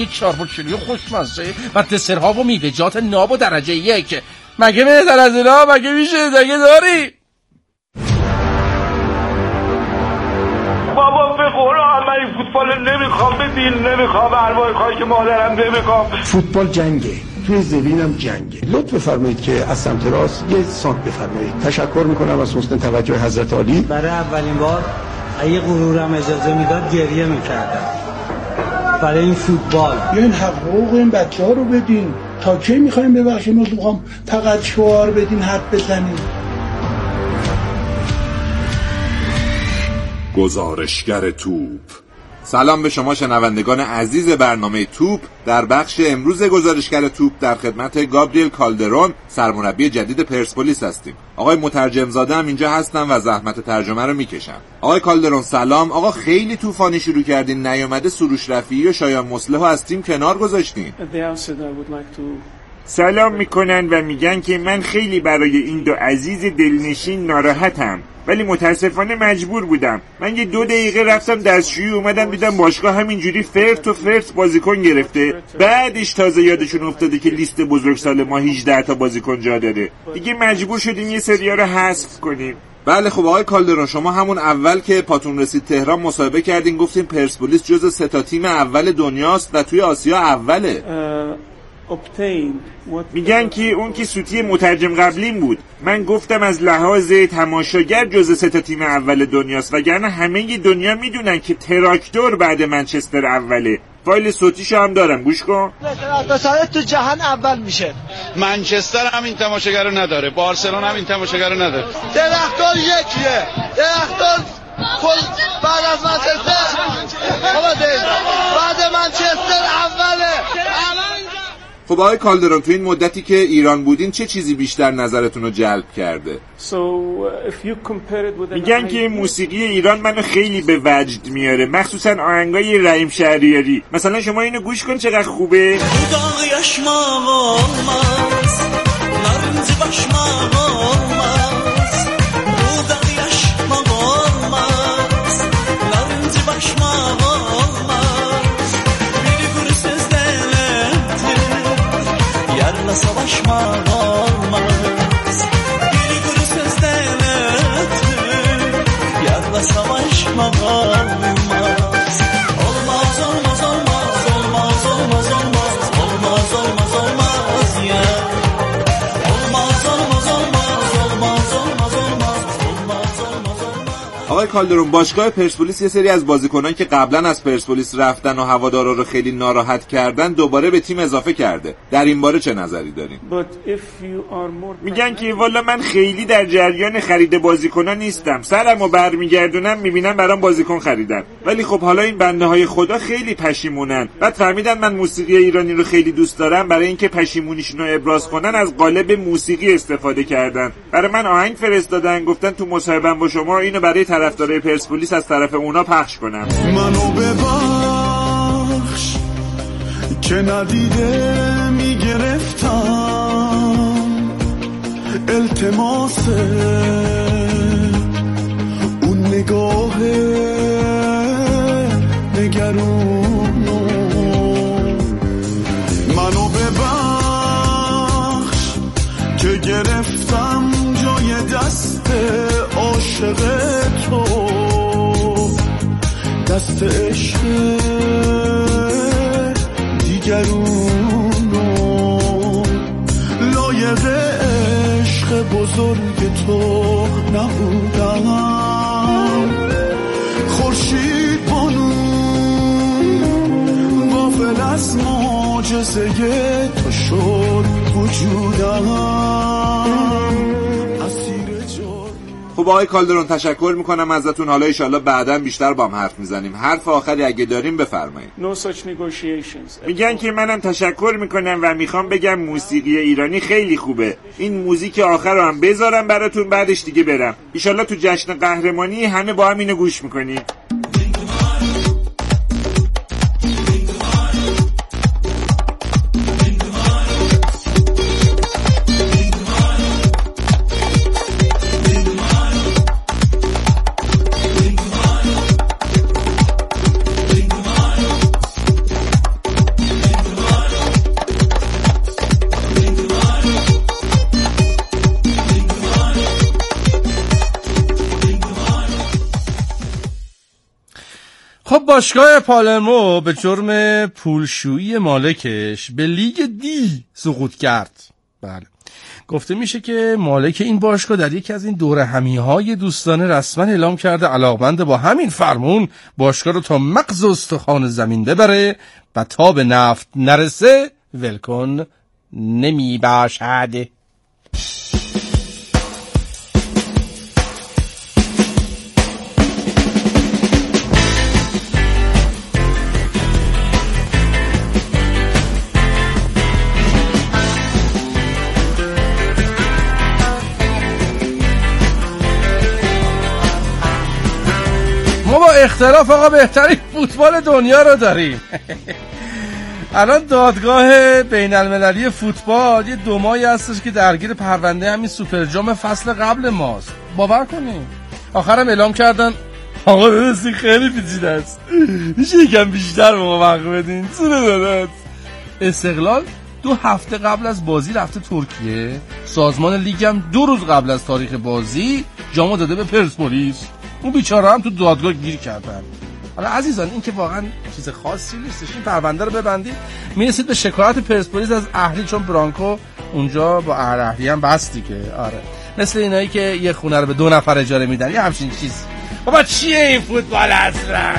یک چارپوچلی خوشمزه و دسرها و میوه‌جات ناب و درجه 1. مگه بهتر از اینا مگه میشه؟ دیگه داری؟ بابا به قرآن من این فوتبال نمیخوام، به دین نمیخوام، ارواح خاک مادرم نمیخوام. فوتبال جنگه، توی زمینم جنگه. لطف بفرمایید که از سمت راست یه سانت بفرمایید. تشکر میکنم از حسن توجه حضرت عالی. برای اولین بار اگه غرورم اجازه میداد گریه میکردم برای این فوتبال. این حقوق این بچه ها رو بدین. تا کی میخوایم ببخشیم؟ میخوام فقط شعار بدین، حرف بزنین. گزارشگر توپ. سلام به شما شنوندگان عزیز برنامه توپ. در بخش امروز گزارشگر توپ در خدمت گابریل کالدرون، سرمربی جدید پرسپولیس هستیم. آقای مترجم زاده هم اینجا هستن و زحمت ترجمه رو میکشن. آقای کالدرون سلام. آقا خیلی طوفانی شروع کردین، نیومده سروش رفیعی و شایان مصلح از تیم کنار گذاشتین. سلام میکنن و میگن که من خیلی برای این دو عزیز دلنشین ناراحتم، ولی متاسفانه مجبور بودم. من یه 2 دقیقه رفتم دستشویی، اومدم دیدم باشگاه همینجوری فرت و فرت بازیکن گرفته. بعدش تازه یادشون افتاده که لیست بزرگسال ما 18 تا بازیکن جا داره. دیگه مجبور شدیم یه سریا رو حذف کنیم. بله خب آقای کالدرون، شما همون اول که پاتون رسید تهران مصاحبه کردین، گفتین پرسپولیس جزو 3 تا تیم اول دنیاست و توی آسیا اوله. میگن که اون که سوتی مترجم قبلیم بود. من گفتم از لحاظ تماشاگر جزو 3 تا تیم اول دنیاست، وگرنه همه دنیا میدونن که تراکتور بعد منچستر اوله. فایل صوتیشو هم دارم، گوش کن. بساره تو جهان اول میشه. منچستر هم این تماشاگر رو نداره، بارسلون هم این تماشاگر رو نداره. درختان یکیه، درختان بعد از منچستر بعد منچستر اوله. خب آقای کالدرون، تو این مدتی که ایران بودین چه چیزی بیشتر نظرتون رو جلب کرده؟ میگن که موسیقی ایران منو خیلی به وجد میاره، مخصوصا آهنگای رحیم شهریاری. مثلا شما اینو گوش کن چقدر خوبه. Savaşmak olmaz. Bir guru söz devlettir. Yarla savaşmak olmaz. Olmaz olmaz olmaz olmaz olmaz olmaz olmaz olmaz olmaz ya. Olmaz olmaz olmaz olmaz olmaz olmaz olmaz olmaz olmaz. آقای کالدرون، باشگاه پرسپولیس یه سری از بازیکنان که قبلا از پرسپولیس رفتن و هوادارا رو خیلی ناراحت کردن دوباره به تیم اضافه کرده. در این باره چه نظری دارین؟ میگن که والا من خیلی در جریان خرید بازیکنان نیستم. سرمو برمیگردونم میبینم برام بازیکن خریدن. ولی خب حالا این بنده های خدا خیلی پشیمونن. بعد فهمیدن من موسیقی ایرانی رو خیلی دوست دارم، برای اینکه پشیمونیشون رو ابراز کنن از قالب موسیقی استفاده کردن. برای من آهنگ فرستادن، گفتن تو مصاحبه‌ام با شما اینو برای طرفدارای پرسپولیس از طرف اونا پخش کنم. منو ببخش که ندیده میگرفتم التماس اون نگاه نگرونو. منو ببخش که گرفتم جای دست عاشق تو، دست عشق دیگرونو. لایق عشق بزرگ تو نبودم، خورشید بانو غافل از معجزه تو شد وجودم. خب آقای کالدرون، تشکر میکنم ازتون. حالا ایشالله بعداً بیشتر با هم حرف میزنیم. حرف آخری اگه داریم بفرمایید. میگن که منم تشکر میکنم و میخوام بگم موسیقی ایرانی خیلی خوبه. این موزیک آخر رو هم بذارم براتون، بعدش دیگه برم. ایشالله تو جشن قهرمانی همه با هم اینو گوش میکنیم. خب باشگاه پالرمو به جرم پولشویی مالکش به لیگ دی سقوط کرد. بله، گفته میشه که مالک این باشگاه در یکی از این دوره همیهای دوستانه رسما اعلام کرده علاقمند با همین فرمون باشگاه رو تا مغز استخوان زمین ببره و تا به نفت نرسه ولکن نمی باشد. ما با اختلاف آقا بهترین فوتبال دنیا رو داریم. الان دادگاه بین المللی فوتبال یه 2 ماهی هستش که درگیر پرونده همین سوپر جام فصل قبل ماست. باور کنیم آخرم اعلام کردن آقا درستی خیلی پیچیده است، میشه یکم بیشتر به ما وقت بدین. چونه دادت استقلال 2 هفته قبل از بازی رفته ترکیه، سازمان لیگ هم 2 روز قبل از تاریخ بازی جامو داده به پرسپولیس. اون بیچاره هم تو دادگاه گیر کردن. حالا عزیزان این که واقعا چیز خاصی نیستش، این پرونده رو ببندید میرسید به شکایت پرسپولیس از اهلی، چون برانکو اونجا با اهلی هم بستی که آره، مثل اینایی که یه خونه رو به 2 نفر اجاره میدن یه همچین چیز. بابا چیه این فوتبال اصلا؟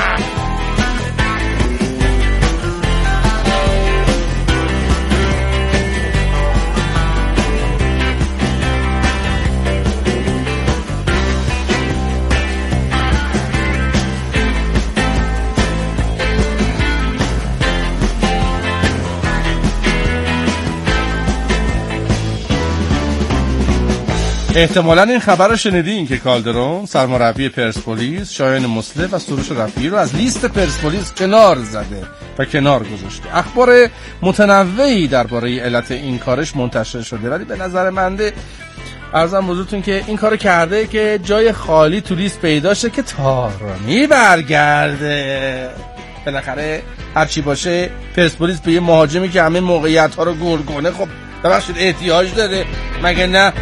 احتمالاً این خبر رو شنیدین که کالدرون سرمربی پرسپولیس شایان مسلم و سروش رفیعی رو از لیست پرسپولیس کنار زده و کنار گذاشته. اخبار متنوعی درباره علت این کارش منتشر شده، ولی به نظر منده عرضم حضورتون که این کارو کرده که جای خالی تو لیست پیدا شه که تارمی برگرده. بالاخره هر چی باشه پرسپولیس به یه مهاجمی که همه موقعیت‌ها رو گل کنه خب ببخشید احتیاج داره، مگه نه؟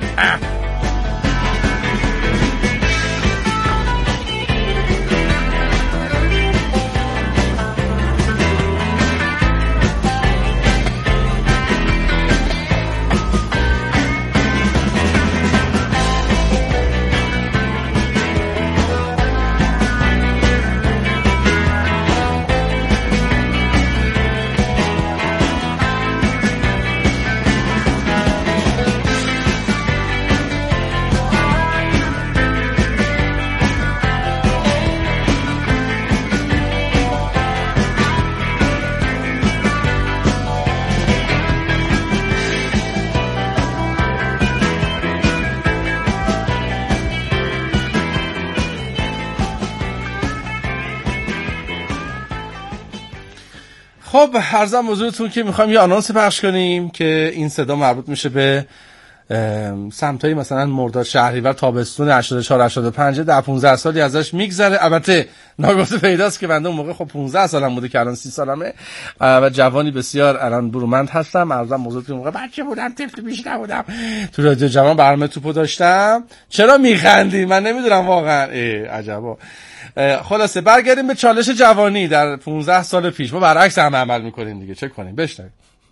خب عرضم حضورتون که میخوایم یه آنونس پخش کنیم که این صدا مربوط میشه به سمتایی مثلا مرداد شهریور تابستون 84 85 در 15 سالی ازش میگذره. البته ناگفته پیداست که بنده اون موقع خب 15 سالم بوده که الان 30 سالمه و جوانی بسیار الان برومند هستم. عرضم حضورتون موقع بچه بودم، طفل بیش نبودم، تو رادیو جوان برنامه توپو داشتم. چرا میخندی؟ من نمیدونم واقعا. عجبا. خلاصه برگردیم به چالش جوانی در 15 سال پیش. ما برعکس هم عمل میکنیم دیگه، چک کنیم. بشنویم.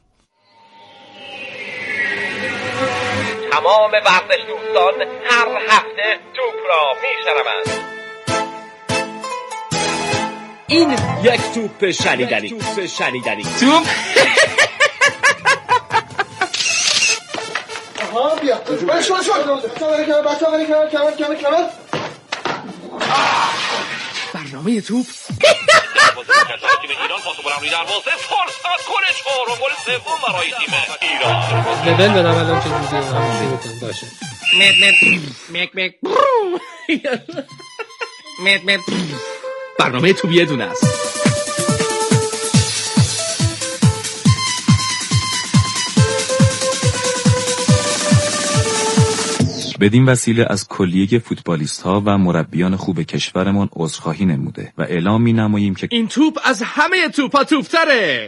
تمام ورزش دوستان هر هفته توپ را میشنوند. این یک توپ شنیدنی. توپ آها بیا شو کنار برنامه توپ ایران پاس بلندی دروازه فرصت گل چهارم، گل سوم برای تیم ایران. نبل دارم الان چه جوری همین بکنم باشه. برنامه توپ یه دونه است. بدین وسیله از کلیه فوتبالیست‌ها و مربیان خوب کشورمان عذرخواهی نموده و اعلام می‌نماییم که این توپ از همه توپا توپ‌تره.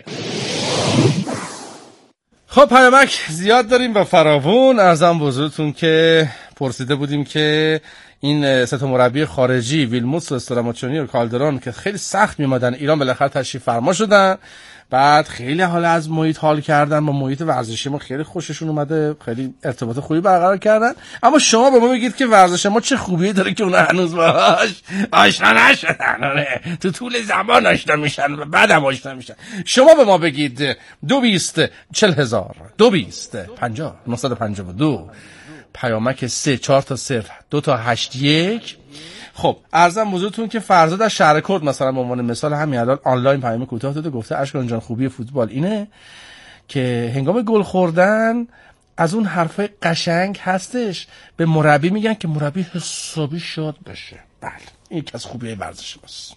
خب پیامک زیاد داریم و فراوون. عرضم بزرگتون که پرسیده بودیم که این سه تا مربی خارجی ویلموتس و استراماچونی و کالدرون که خیلی سخت میومدن ایران بالاخره تشریف فرما شدن. بعد خیلی حالا از محیط حال کردن، با محیط ورزشی ما خیلی خوششون اومده، خیلی ارتباط خوبی برقرار کردن. اما شما به ما بگید که ورزش ما چه خوبیه داره که اونا هنوز باهاش آشنا نشدن. تو طول زمان آشنا میشن و بعدم آشنا میشن. شما به ما بگید 220 40000 220 50 952 پیامک 3 4 تا 0 2 تا 8 1. خب عرضم حضورتون که فرزاد از شهر کرد مثلا به عنوان مثال همین الان آنلاین پیام کوتاه داده، گفته اشکان جان خوبی فوتبال اینه که هنگام گل خوردن از اون حرفای قشنگ هستش به مربی میگن که مربی حسابی شاد بشه. بله این یکی از خوبی‌های ورزش ماست.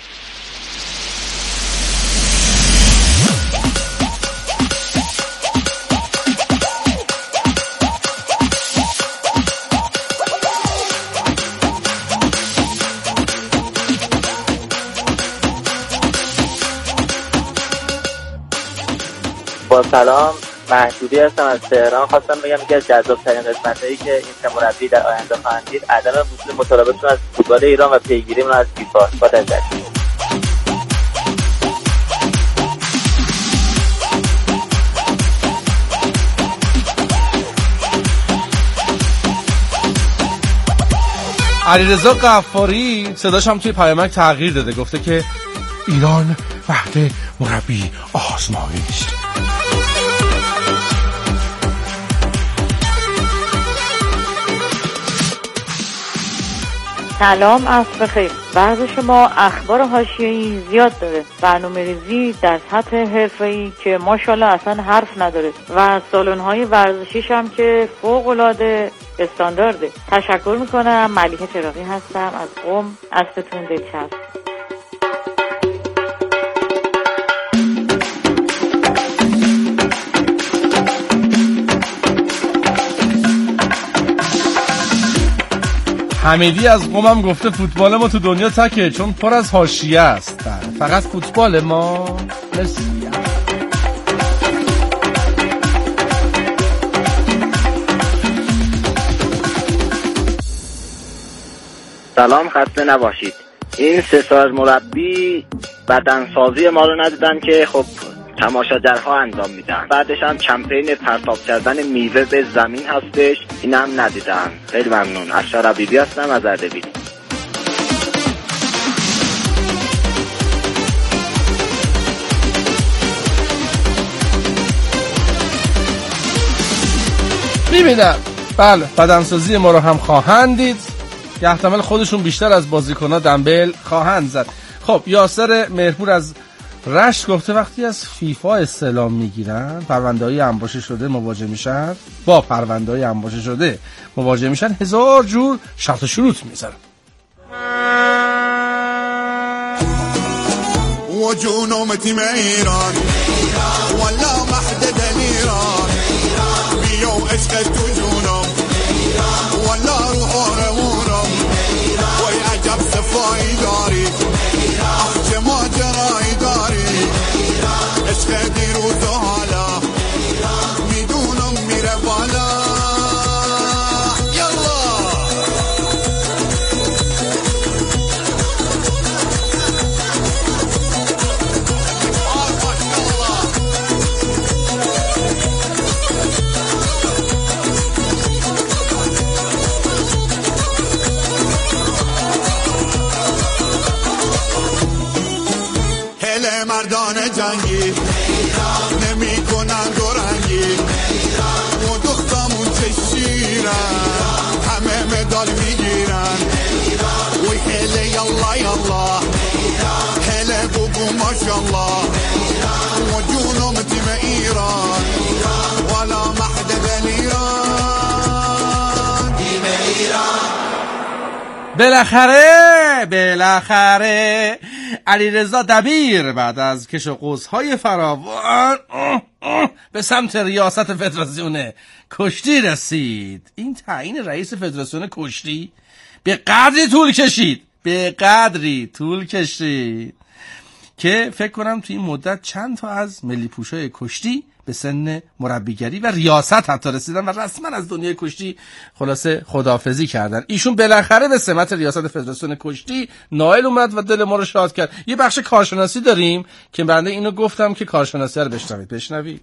با سلام، محجوبی هستم از تهران. خواستم بگم یکی از جذاب‌ترین قسمت‌هایی که این سه مربی در آینده خواهند دید عدم وصول مطالبه‌شون از فوتبال ایران و پیگیریمون از فیفا. با تشکر. علیرضا غفاری صداش هم توی پیامک تغییر داده، گفته که ایران وحده مربی آزمایش. سلام، عصر بخیر. ورزش ما اخبار حاشیه‌ای زیاد داره، برنامه‌ریزی در سطح حرفه‌ای که ماشاءالله اصلا حرف نداره و سالن‌های ورزشیش هم که فوق‌العاده استاندارده. تشکر میکنم. ملیحه چراغی هستم از قم. عصرتون دلچسب. حمیدی از قمم گفته فوتبال ما تو دنیا تکه چون پر از حاشیه است. فقط فوتبال ما. مرسی. سلام، خسته نباشید. این سه سال مربی بدنسازی ما رو ندیدن که خب تماشاگرها انجام میدن. بعدش هم کمپین پرتاب کردن میوه به زمین هستش، این هم ندیدن. خیلی ممنون. افشار حبیبی هستم از اردبیل. میبینم بله بدنسازی ما رو هم خواهند دید، که احتمال خودشون بیشتر از بازیکن‌ها دنبل خواهند زد. خب یاسر مهرپور از رشت گفته وقتی از فیفا استعلام میگیرن پرونده‌های انباشته شده مواجه میشن، با پرونده‌های انباشته شده مواجه میشن، هزار جور شرط و شروط میذارن. و جنوم تیم ایران ولا محدد ایران بیو عشق تو جنوم ولا روح رمونم وی عجب صفایی داری چه ماجرایی داری عشق دیروز و حالا میدونم میره بالا. مردان جنگی نمی کنن دورنگی و دختمون چشیرن همه مدال میگیرن وی هله یالله یالله هله بگو ماشالله و جونم تیم ایران ولا محدد ایران تیم ایران. بالاخره علیرضا دبیر بعد از کش و قوس‌های فراوان به سمت ریاست فدراسیون کشتی رسید. این تعیین رئیس فدراسیون کشتی به قدری طول کشید که فکر کنم توی این مدت چند تا از ملی پوشای کشتی به سن مربیگری و ریاست حتی رسیدن و رسما از دنیای کشتی خلاصه خداحافظی کردن. ایشون بالاخره به سمت ریاست فدراسیون کشتی نائل اومد و دل ما رو شاد کرد. یه بخش کارشناسی داریم که بنده اینو گفتم که کارشناسی رو بشنوید.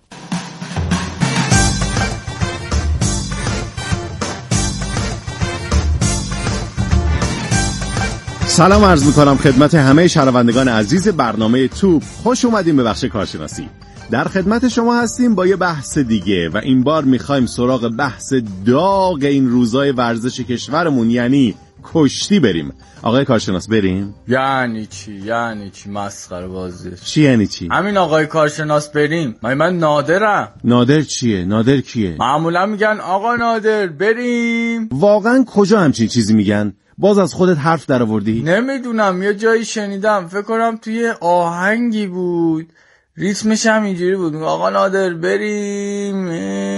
سلام عرض میکنم خدمت همه شنوندگان عزیز برنامه توپ. خوش اومدیم به بخش کارشناسی. در خدمت شما هستیم با یه بحث دیگه و این بار میخوایم سراغ بحث داغ این روزای ورزش کشورمون یعنی کشتی بریم. آقای کارشناس بریم؟ یعنی چی مسخره بازی؟ چی یعنی چی؟ همین آقای کارشناس بریم. من نادرم. نادر چیه؟ نادر کیه؟ معمولا میگن آقا نادر بریم. واقعا کجا همچین چیزی میگن؟ باز از خودت حرف در آوردی؟ نمیدونم، یه جایی شنیدم، فکر کنم توی آهنگی بود، ریتمش هم اینجوری بود، آقا نادر بریم.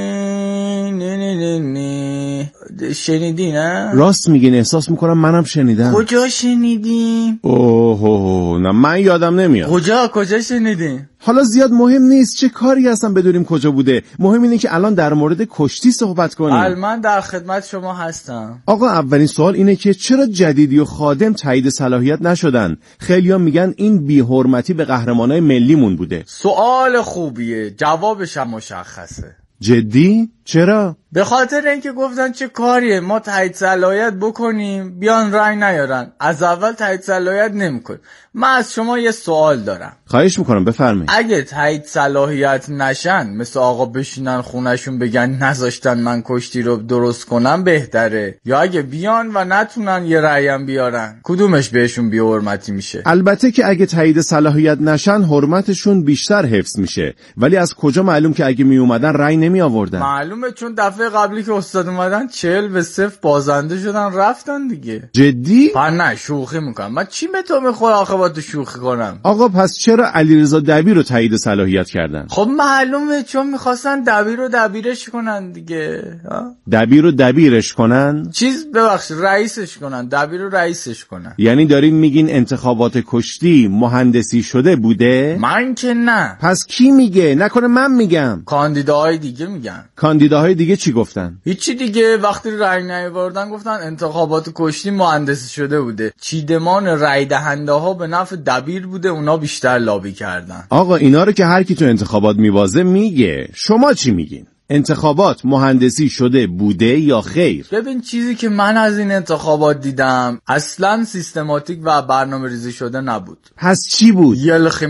نه شنیدی نه؟ راست میگین، احساس میکنم منم شنیدم. کجا شنیدیم؟ اوه نه من یادم نمیاد. کجا شنیدیم؟ حالا زیاد مهم نیست چه کاری هستم بدونیم کجا بوده، مهم اینه که الان در مورد کشتی صحبت کنیم. من در خدمت شما هستم. آقا اولین سوال اینه که چرا جدیدی و خادم تایید صلاحیت نشدن؟ خیلی‌ها میگن این بی‌حرمتی به قهرمانای ملیمون بوده. سوال خوبیه، جوابش هم مشخصه. جدی؟ چرا؟ به خاطر اینکه گفتن چه کاریه ما تایید صلاحیت بکنیم بیان رای نیارن، از اول تایید صلاحیت نمیکنیم. من از شما یه سوال دارم. خواهش میکنم بفرمایید. اگه تایید صلاحیت نشن، مثل آقا بشینن خونشون بگن نذاشتن من کشتی رو درست کنم، بهتره؟ یا اگه بیان و نتونن یه رأی هم بیارن، کدومش بهشون بی حرمتی میشه؟ البته که اگه تایید صلاحیت نشن حرمتشون بیشتر حفظ میشه، ولی از کجا معلوم که اگه می اومدن رأی نمی آوردن؟ معلومه، چون دفعه قبلی که استاد اومدن 40-0 بازنده شدن رفتن دیگه. جدی؟ نه شوخی میکنم. من چی به تو میخوره آخه با تو شوخی کنم؟ آقا پس چرا علیرضا دبیر رو تایید صلاحیت کردن؟ خب معلومه، چون میخواستن دبیر رو دبیرش کنن دیگه. دبیر رو دبیرش کنن؟ رئیسش کنن. دبیر رو رئیسش کنن. یعنی دارین میگین انتخابات کشتی مهندسی شده بوده؟ من که نه. پس کی میگه؟ نکنه من میگم. کاندیداهای دیگه میگن. کاندیداهای دیگه چی گفتن؟ هیچی دیگه، وقتی رأی نیاوردن گفتن انتخابات کشتی مهندسی شده بوده. چیدمان رأی دهنده ها به نفع دبیر بوده، اونا بیشتر لابی کردن. آقا اینا رو که هر کی تو انتخابات میوازه میگه. شما چی میگین؟ انتخابات مهندسی شده بوده یا خیر؟ ببین، چیزی که من از این انتخابات دیدم اصلا سیستماتیک و برنامه ریزی شده نبود. پس چی بود؟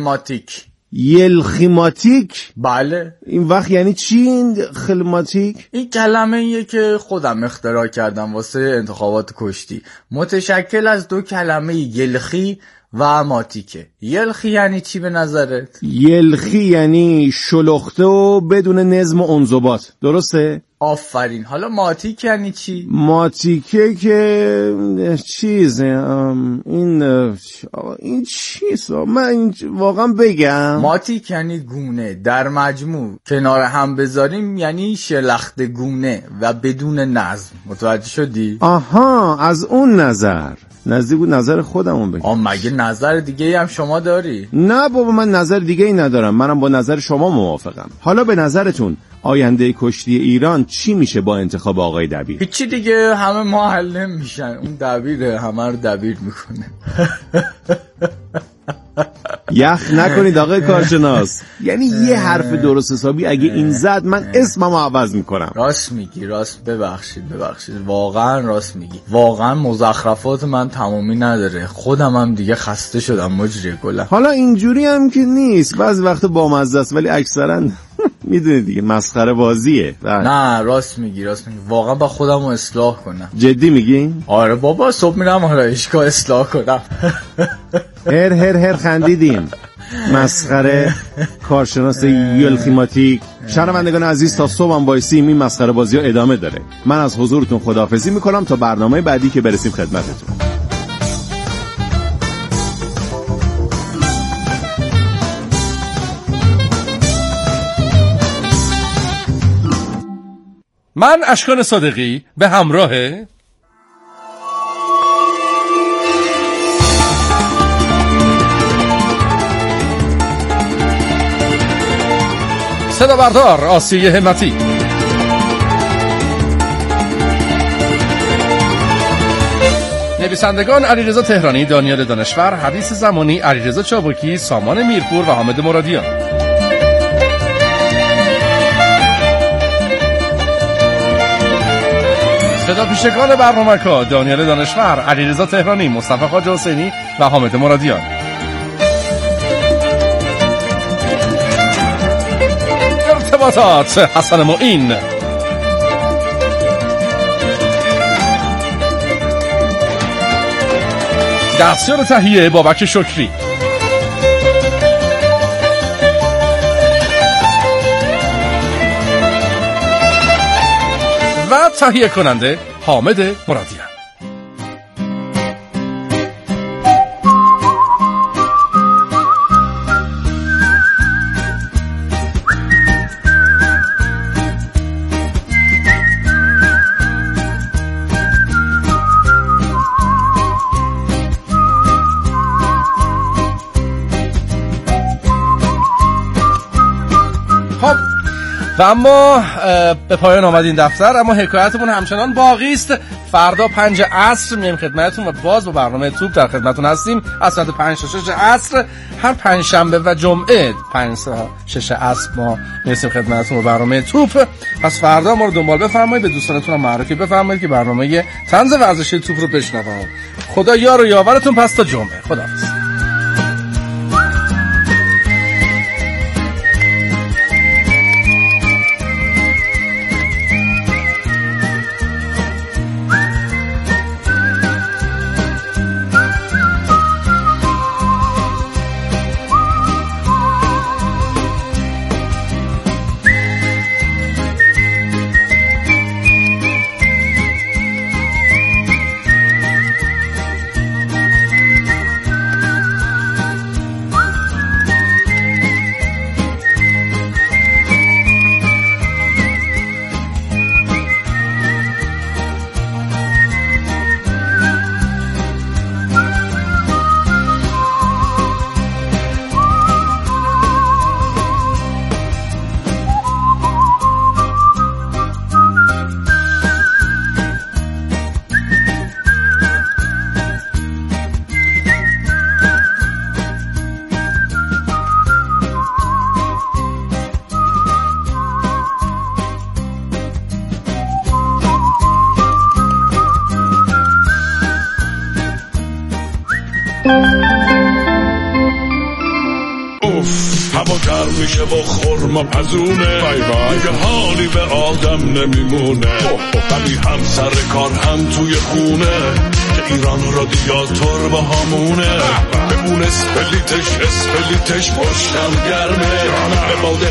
یلخیماتیک؟ بله. این وقت یعنی چی این خلماتیک؟ این کلمه ایه که خودم اختراع کردم واسه انتخابات کشتی، متشکل از دو کلمه یلخی و ماتیکه. یلخی یعنی چی به نظرت؟ یلخی یعنی شلخته و بدون نظم و انضباط، درسته؟ آفرین. حالا ماتیک یعنی چی؟ ماتیکه که چیزه این چیزه، من واقعا بگم ماتیک یعنی گونه، در مجموع کنار هم بذاریم یعنی شلخته گونه و بدون نظم. متوجه شدی؟ آها، از اون نظر نزدیک بود نظر خودمون بگم. مگه نظر دیگه هم شما داری؟ نه بابا، من نظر دیگه ای ندارم، منم با نظر شما موافقم. حالا به نظرتون آینده کشتی ایران چی میشه با انتخاب آقای دبیر؟ هیچی دیگه، همه معلم میشن، اون دبیره همه رو دبیر میکنه. یخ نکنید آقای کارشناس، یعنی یه حرف درست حسابی اگه این زد من اسممو عوض میکنم. راست میگی، ببخشید واقعا راست میگی. واقعا مزخرفات من تمامی نداره، خودم هم دیگه خسته شدم مجری گلم. حالا اینجوری هم که نیست، بعضی وقت بامزه است، ولی اکثرا میدونی دیگه مسخره بازیه. نه راست میگی واقعا با خودم رو اصلاح کنم. جدی میگی؟ آره بابا، صبح میرم آرایشگاه اصلاح کنم. هر خندیدیم. مسخره کارشناس یلخیماتیک. شنوندگان عزیز، تا صبح هم بایستیم این مسخره بازی ها ادامه داره. من از حضورتون خداحافظی میکنم تا برنامه بعدی که برسیم خدمتتون. من اشکان صادقی به همراه صدا بردار آسیه همتی. نویسندگان علیرضا تهرانی، دانیال دانشور، حدیث زمانی، علیرضا چابکی، سامان میرپور و حامد مرادیان. صدا پیشگان برنامه‌ها دانیال دانشور، علیرضا تهرانی، مصطفی خواجه حسینی و حامد مرادیان. ارتباطات حسن معین. دستیار تهیه بابک شکری. و تهیه کننده حامد مرادیان. و اما به پایان آمد این دفتر، اما حکایتمون همچنان باقی است. فردا 5 عصر میایم خدمتتون و باز با برنامه توپ در خدمتتون هستیم از ساعت 5 تا 6 عصر. هر پنجشنبه و جمعه 5 تا 6 عصر ما میرسیم خدمتتون با برنامه توپ. پس فردا ما رو دنبال بفرمایید، به دوستانتون هم معرفی بفرمایید که برنامه طنز ورزشی توپ رو بشنون. خدا یار و یاورتون پس تا جمعه. خداحافظ. هوا گرم میشه با خورما پزونه، دیگه حالی به آدم نمیمونه، ولی هم سر کار هم توی خونه که ایران رادیاتور با همونه. به اون اسپلیتش پشتم گرمه، به باد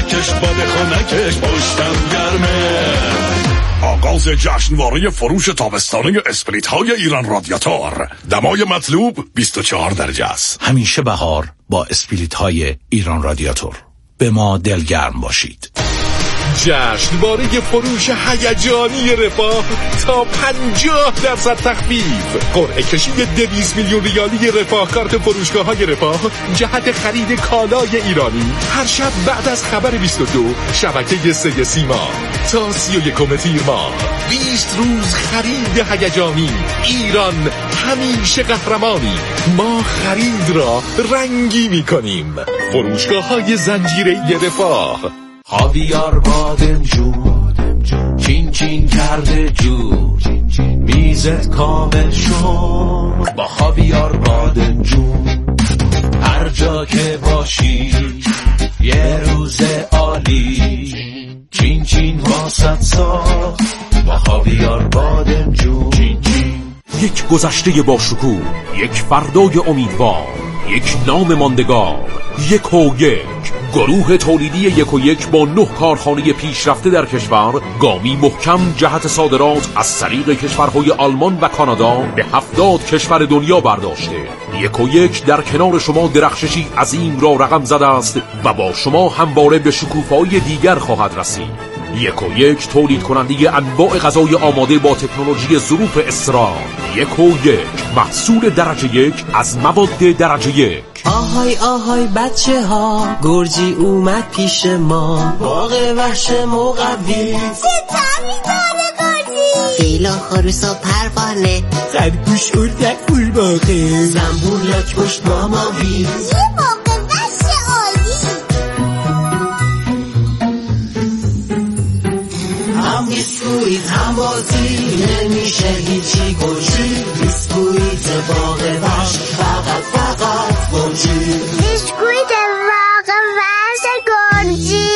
خونکش پشتم گرمه. آغاز جشنواره فروش تابستانه اسپلیت های ایران رادیاتور. دمای مطلوب 24 درجه است. همیشه بهار با اسپلیت های ایران رادیاتور. به ما دلگرم باشید. جشنواره فروش هیجانی رفاه تا 50% تخفیف. قرعه کشی 200 میلیون ریالی رفاه کارت فروشگاه‌های رفاه جهت خرید کالای ایرانی. هر شب بعد از خبر 22 شبکه 3 سیما تا 31 تیر ماه 20 روز خرید هیجانی. ایران همیشه قهرمانی. ما خرید را رنگی می‌کنیم. فروشگاه‌های زنجیره‌ای رفاه. خاویار بادمجون چین چین کرده جون، میزت کامل شد با خاویار بادمجون. هر جا که باشی یه روز عالی، چین چین واسط ساخت با خاویار بادمجون. چین چین. یک گذشته با شکوه، یک فردای امیدوار، یک نام ماندگار، یک و یک. گروه تولیدی 1&1 با 9 کارخانه پیشرفته در کشور گامی محکم جهت صادرات از طریق کشورهای آلمان و کانادا به 70 کشور دنیا برداشته. 1&1 در کنار شما درخششی عظیم را رقم زده است و با شما همواره به شکوفه‌های دیگر خواهد رسید. 1&1 تولید کننده انواع غذای آماده با تکنولوژی ظروف اسرار. 1&1 محصول درجه 1 از مواد درجه 1. آهای آهای بچه ها، گرجی اومد پیش ما، باغ وحش مقوی، ستمی داره گرجی، فیلا خروس و پروانه، خرگوش اردک قورباغه، زنبور لاک پشت ماماوی، یه باغ وحش عالی. هم بیسکویت هم بازی، نمیشه هیچی گرجی، بیسکویت باغ وحش فقط گرجی، بیسکویت باغ وحش گرجی.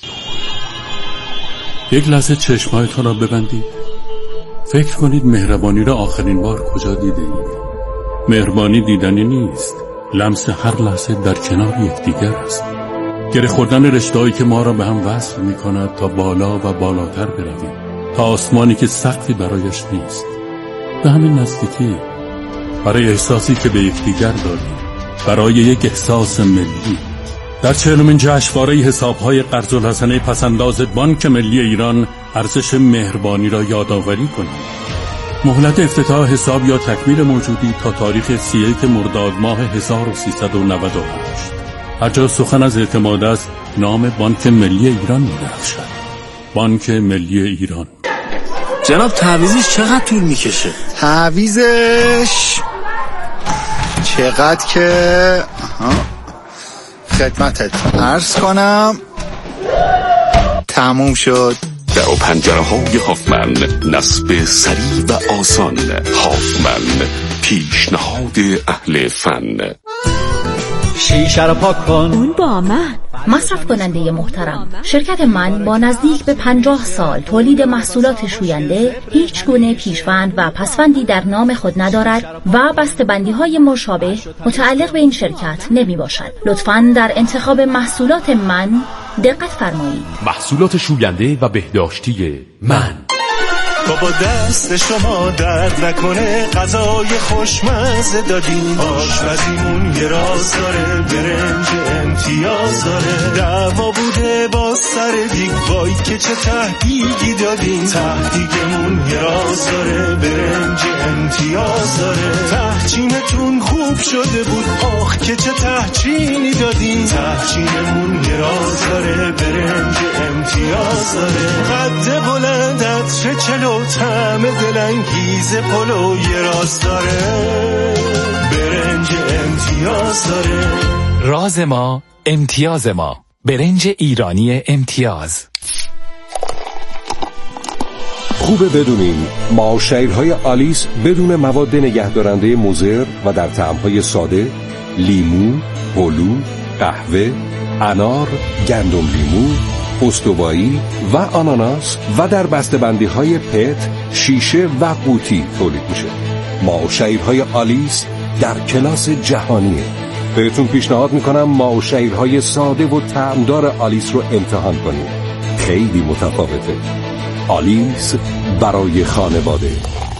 یک لحظه چشمایتان را ببندید. فکر کنید مهربانی را آخرین بار کجا دیدید؟ مهربانی دیدنی نیست، لمس هر لحظه در کنار یکدیگر است. گره خوردن رشته‌هایی که ما را به هم وصل می‌کند تا بالا و بالاتر برویم، تا آسمانی که سقفی برایش نیست. به همین نزدیکی، برای احساسی که به یکدیگر داریم، برای یک احساس ملی. در 40مین جشنواره حساب‌های قرض الحسنه پس‌انداز بانک ملی ایران ارزش مهربانی را یادآوری کنیم. مهلت افتتاح حساب یا تکمیل موجودی تا تاریخ 31 مرداد ماه 1398. هر جا سخن از اعتماد است، نام بانک ملی ایران می‌درخشد. بانک ملی ایران. جناب تعویضش چقدر طول میکشه؟ تعویضش چقدر که خدمتت عرض کنم تموم شد. در و پنجره های هافمن، نصب سریع و آسان. هافمن، پیشنهاد اهل فن. شیشه رو پاک کن. اون با من. مصرف کننده محترم، شرکت من با نزدیک به 50 سال تولید محصولات شوینده هیچ گونه پیشوند و پسوندی در نام خود ندارد و بسته‌بندی‌های مشابه متعلق به این شرکت نمی باشد. لطفاً در انتخاب محصولات من دقت فرمایید. محصولات شوینده و بهداشتی من. بابا دست شما درد نکنه، غذای خوشمزه دادین، آشپزیمون یه راز داره، برنج امتیاز داره، دعوا بوده با سر دیگ، وای که چه تهدیگی دادین، تهدیگمون یه راز داره، برنج امتیاز داره، تهچینتون خوب شده بود، آخ که چه تهچینی دادین، تهچینمون یه راز داره، برنج امتیاز داره، قد بلند عطر چلو، طعم دلانگیز پلو یه راز داره، برنج امتیاز داره. راز ما امتیاز ما، برنج ایرانی امتیاز. خوبه بدونین معاشرهای آلیس بدون مواد نگهدارنده مضر و در طعم‌های ساده، لیمو، هلو، قهوه، انار، گندم لیمو، استوایی و آناناس و در بسته‌بندی‌های پت، شیشه و قوطی تولید میشه. معاشرهای آلیس در کلاس جهانیه. بهتون پیشنهاد میکنم معاشرهای ساده و طعمدار آلیس رو امتحان کنید. خیلی متفاوته. آلیس برای خانواده.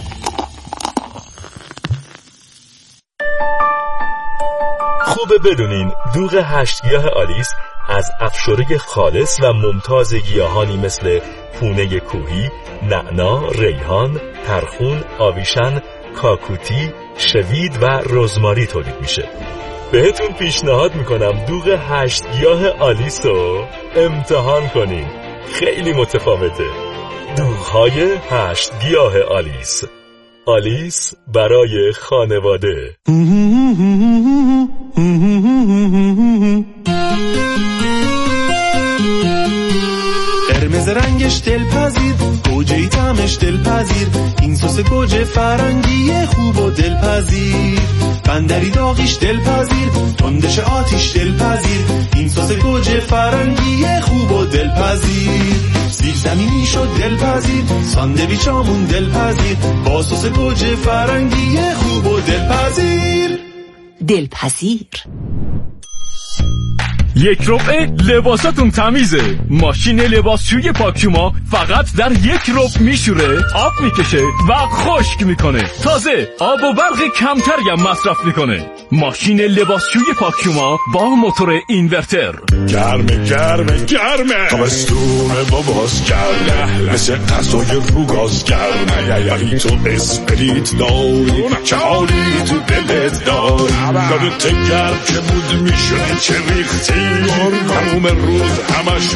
خوبه بدونین دوغ 8 گیاه آلیس از افشوره خالص و ممتاز گیاهانی مثل پونه کوهی، نعنا، ریحان، ترخون، آویشن، کاکوتی، شوید و رزماری تولید میشه. بهتون پیشنهاد میکنم دوغ 8 گیاه آلیس رو امتحان کنین. خیلی متفاوته. دوغ‌های 8 گیاه آلیس. آلیس برای خانواده. قرمز رنگش دلپذیر، گوجه‌ای طعمش دلپذیر، این سس گوجه فرنگی خوب و دلپذیر، بندری داغیش دلپذیر، تندش آتیش دلپذیر، این سس گوجه فرنگی خوب و دلپذیر، زیر زمینی شد دلپذیر، ساندویچامون دلپذیر، با سس گوجه فرنگی خوب و دلپذیر. دلپذیر. یک ربع لباساتون تمیزه. ماشین لباسشوی پاکشوما فقط در یک ربع میشوره، آب میکشه و خشک میکنه. تازه آب و برق کمتری هم مصرف میکنه. ماشین لباسشوی پاکشوما با موتور اینورتر. گرمه گرمه گرمه، تابستون باباس گرمه، مثل غذای رو گاز گرمه. یعنی تو اسپریت داری، چه حالی تو دلت داری، یادت گرم که بود میشونی چه ریختی، تموم روز همش